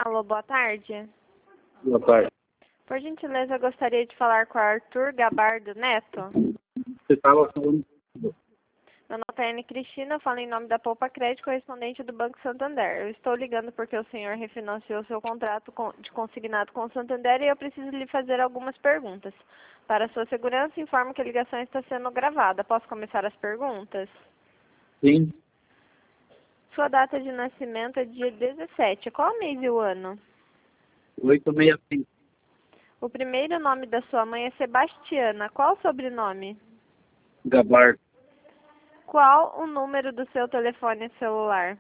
Alô, boa tarde. Boa tarde. Por gentileza, eu gostaria de falar com o Arthur Gabardo Neto. Você estava falando... Meu nome é Anne Cristina, eu falo em nome da Poupa Crédito, correspondente do Banco Santander. Eu estou ligando porque o senhor refinanciou seu contrato de consignado com o Santander e eu preciso lhe fazer algumas perguntas. Para sua segurança, informo que a ligação está sendo gravada. Posso começar as perguntas? Sim, Sua data de nascimento é dia 17. Qual o mês e o ano? 865. O primeiro nome da sua mãe é Sebastiana. Qual o sobrenome? Gabardo. Qual o número do seu telefone celular?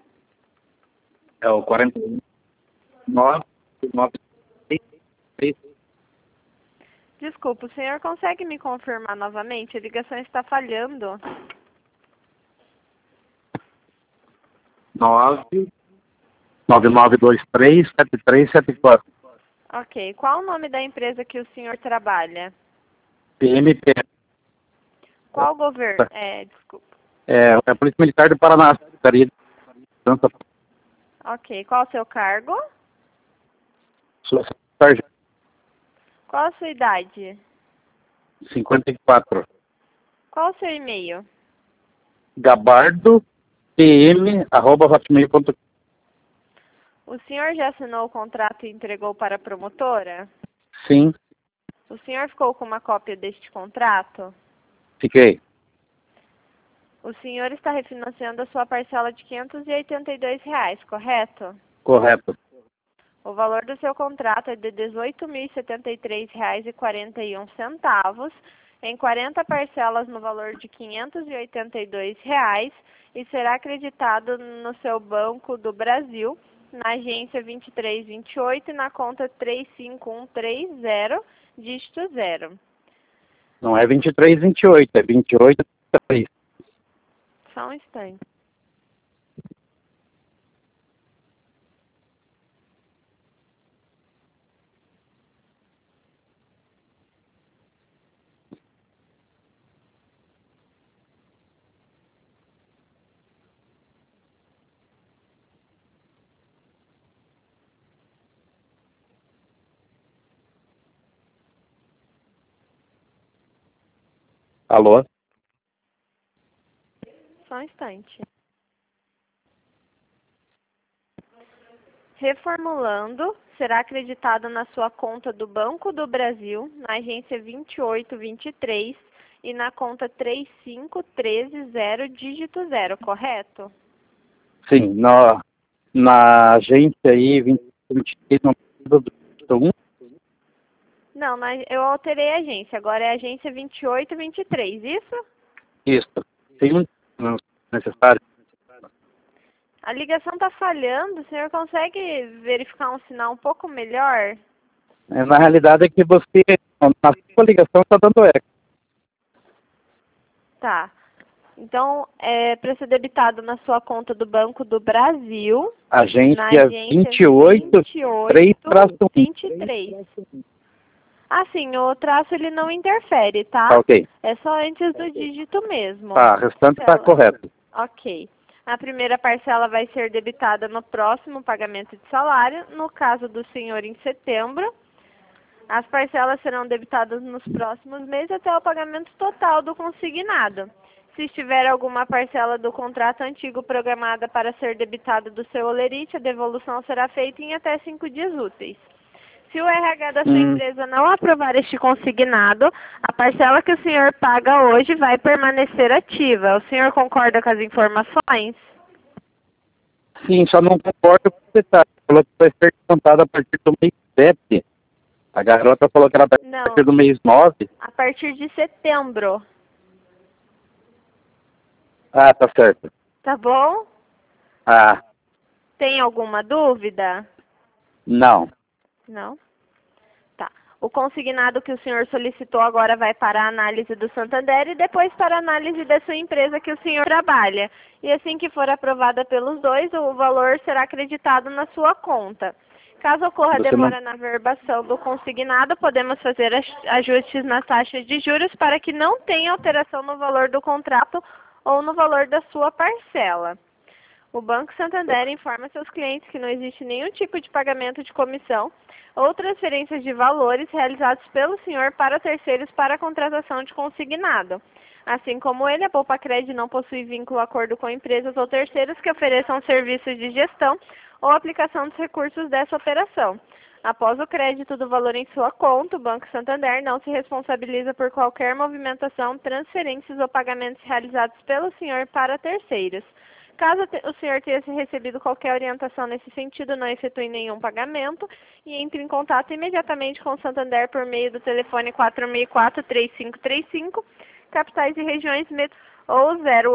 É o 41. 993. Desculpa, o senhor consegue me confirmar novamente? A ligação está falhando. 9923-7374. Ok. Qual o nome da empresa que o senhor trabalha? PMP. Qual governo? Desculpa. É a Polícia Militar do Paraná. Secretaria de Segurança. Ok. Qual o seu cargo? Sou sargento. Qual a sua idade? 54. Qual o seu e-mail? gabardopm@hotmail.com. O senhor já assinou o contrato e entregou para a promotora? Sim, O senhor ficou com uma cópia deste contrato? fiquei. O senhor está refinanciando a sua parcela de R$ 582, correto? Correto. O valor do seu contrato é de R$ 18.073,41 em 40 parcelas no valor de R$ 582 e será acreditado no seu Banco do Brasil, na agência 2328 e na conta 35130, dígito 0. Não é 2328, é 28. Só um instante. Alô? Só um instante. Reformulando, será acreditado na sua conta do Banco do Brasil, na agência 2823 e na conta 35130, dígito 0, correto? Sim, na agência aí, 23, não precisa do 1. Não, eu alterei a agência, agora é a agência 2823, isso? Isso. Tem um não necessário. A ligação está falhando, o senhor consegue verificar um sinal um pouco melhor? Na realidade é que você, na sua ligação, está dando eco. Tá. Então, é para ser debitado na sua conta do Banco do Brasil, Agência na agência 28, 23. Ah, sim, o traço ele não interfere, tá? Tá ok. É só antes do dígito mesmo. Tá, o restante está correto. Ok. A primeira parcela vai ser debitada no próximo pagamento de salário, no caso do senhor em setembro. As parcelas serão debitadas nos próximos meses até o pagamento total do consignado. Se estiver alguma parcela do contrato antigo programada para ser debitada do seu holerite, a devolução será feita em até 5 dias úteis. Se o RH da sua empresa não aprovar este consignado, a parcela que o senhor paga hoje vai permanecer ativa. O senhor concorda com as informações? Sim, só não concordo com o detalhe. Falou que vai ser descontada a partir do mês 7. A garota falou que era a partir do mês 9. A partir de setembro. Ah, tá certo. Tá bom? Ah, Tem alguma dúvida? não. Não? Tá. O consignado que o senhor solicitou agora vai para a análise do Santander e depois para a análise da sua empresa que o senhor trabalha. E assim que for aprovada pelos dois, o valor será acreditado na sua conta. Caso ocorra demora na verbação do consignado, podemos fazer ajustes nas taxas de juros para que não tenha alteração no valor do contrato ou no valor da sua parcela. O Banco Santander informa seus clientes que não existe nenhum tipo de pagamento de comissão ou transferências de valores realizados pelo senhor para terceiros para a contratação de consignado. Assim como ele, a Poupacred não possui vínculo ou acordo com empresas ou terceiros que ofereçam serviços de gestão ou aplicação dos recursos dessa operação. Após o crédito do valor em sua conta, o Banco Santander não se responsabiliza por qualquer movimentação, transferências ou pagamentos realizados pelo senhor para terceiros. Caso o senhor tenha recebido qualquer orientação nesse sentido, não efetue nenhum pagamento e entre em contato imediatamente com o Santander por meio do telefone 464-3535, capitais e regiões ou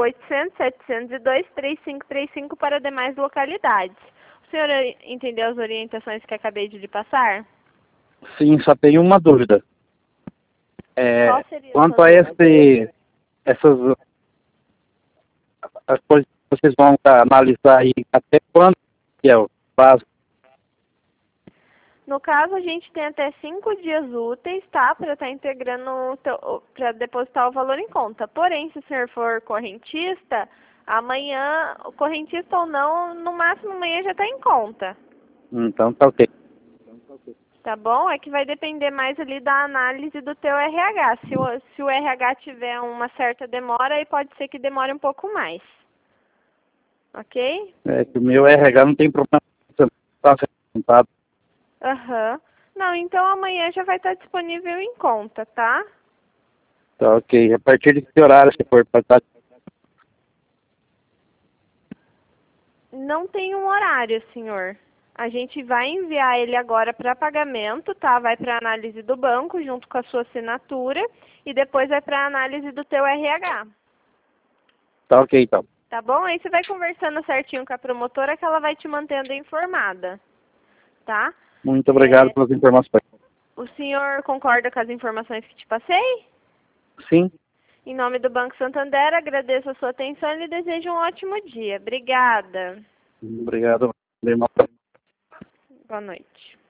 0800-702-3535 para demais localidades. O senhor entendeu as orientações que acabei de lhe passar? Sim, só tenho uma dúvida. Qual seria Quanto a essas as coisas que vocês vão analisar aí, até quando que é o prazo? No caso, a gente tem até 5 dias úteis, tá? Para estar integrando, para depositar o valor em conta. Porém, se o senhor for correntista, amanhã, correntista ou não, no máximo amanhã já está em conta. Então tá ok. Tá bom? É que vai depender mais ali da análise do teu RH. Se o RH tiver uma certa demora, aí pode ser que demore um pouco mais. Ok? É que o meu RH não tem problema, está sentado. Aham. Não, então amanhã já vai estar disponível em conta, tá? Tá ok. A partir de que horário você for passar? Não tem um horário, senhor. A gente vai enviar ele agora para pagamento, tá? Vai para análise do banco junto com a sua assinatura e depois vai para análise do teu RH. Tá ok, então. Tá bom? Aí você vai conversando certinho com a promotora que ela vai te mantendo informada, tá? Muito obrigado pelas informações. O senhor concorda com as informações que te passei? Sim. Em nome do Banco Santander, agradeço a sua atenção e lhe desejo um ótimo dia. Obrigada. Obrigado. Boa noite.